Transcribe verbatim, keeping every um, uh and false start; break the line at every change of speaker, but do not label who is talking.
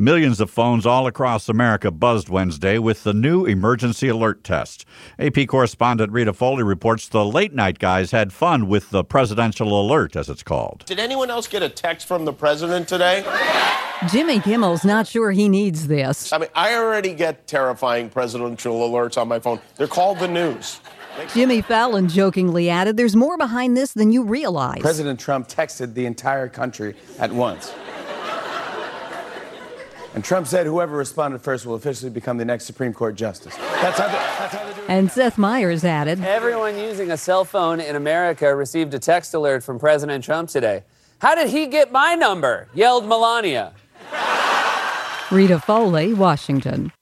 Millions of phones all across America buzzed Wednesday with the new emergency alert test. A P correspondent Rita Foley reports the late-night guys had fun with the presidential alert, as it's called.
Did anyone else get a text from the president today?
Jimmy Kimmel's not sure he needs this.
I mean, I already get terrifying presidential alerts on my phone. They're called the news.
Jimmy Fallon jokingly added, there's more behind this than you realize.
President Trump texted the entire country at once. And Trump said whoever responded first will officially become the next Supreme Court justice. That's how they, that's how they do it.
And Seth Meyers added,
everyone using a cell phone in America received a text alert from President Trump today. How did he get my number? Yelled Melania.
Rita Foley, Washington.